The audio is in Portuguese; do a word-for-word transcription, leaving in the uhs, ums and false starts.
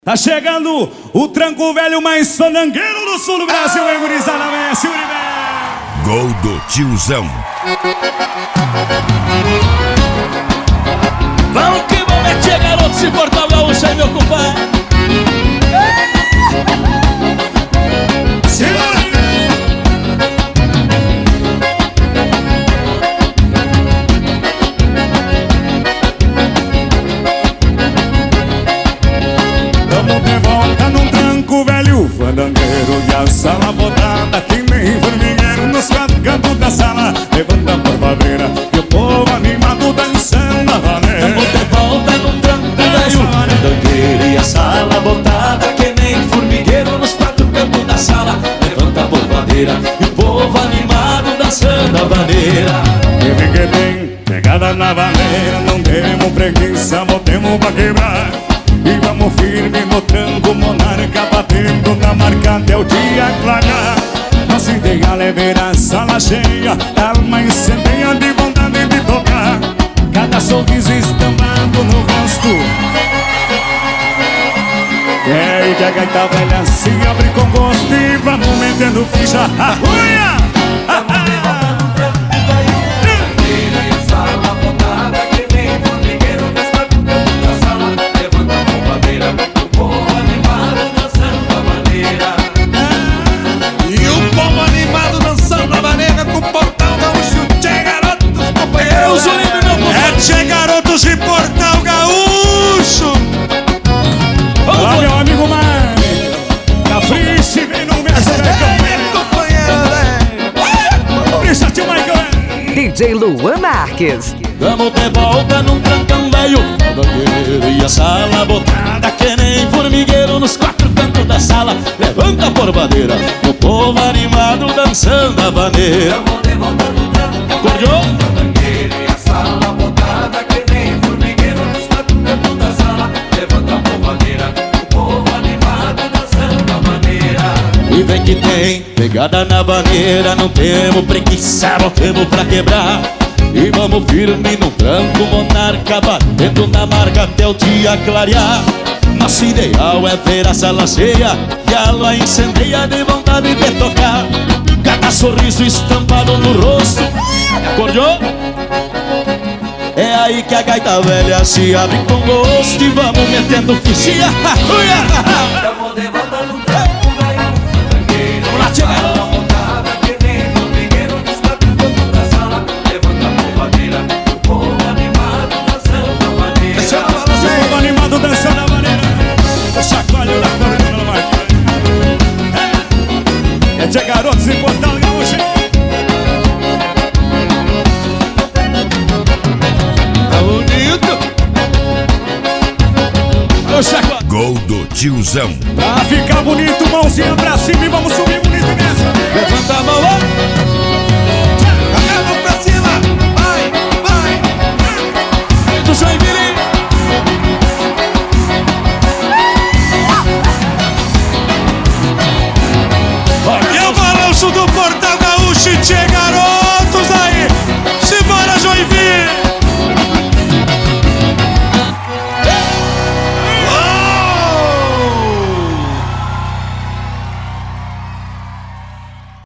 Tá chegando o tranco velho mais fanangueiro do sul do Brasil, hein, gurizada, Messi Uribe. Gol do tiozão. Vamos que vamos, é tia garoto, se Portal Gaúcho aí, meu compadre. Fandangueiro e a sala botada, que nem formigueiro nos quatro cantos da sala. Levanta a barbadeira e o povo animado dançando a vaneira. Tamo de volta num tranco velho, fandangueiro e a sala botada, que nem formigueiro nos quatro cantos da sala. Levanta a barbadeira e o povo animado dançando a vaneira. E vem que tem pegada na vaneira, não temos preguiça, botemos pra quebrar. E vamos firme no tranco, monarca, batendo na marca até o dia clarear. Nossa ideia é ver a sala cheia, alma incendeia de vontade de tocar. Cada sorriso estampado no rosto. É aí que a gaita velha se abre com gosto e vamos metendo ficha. Uia! Tchê garotos de Portal Gaúcho. Olá, meu amigo Mário, capriche, vem no verso, capricha, tio Michael. D J Luan Marques. Tamo de volta num trancão velho, fandangueiro e a sala botada, que nem formigueiro nos quatro cantos da sala. Levanta a porvadeira, o povo animado dançando a vaneira. Tamo de volta num trancão velho, fandangueiro e a sala botada, que nem formigueiro nos quatro cantos da sala. Levanta a porvadeira, o povo animado dançando a vaneira. E vem que tem pegada na vaneira, não temos preguiça, não temos pra quebrar. E vamos firme no tranco, monarca, batendo na marca até o dia clarear. Nosso ideal é ver a sala cheia e a lua incendeia de vontade de tocar. Cada sorriso estampado no rosto. Acordou? É aí que a gaita velha se abre com gosto e vamos metendo fichinha. Tamo de volta no tranco, velho. Vamos lá, tia garoto. É de garotos em Portal Gaúcho. Tá bonito. Gol do tiozão. Pra ficar bonito, mãozinha pra cima e vamos subir bonito mesmo. Levanta a mão, ó.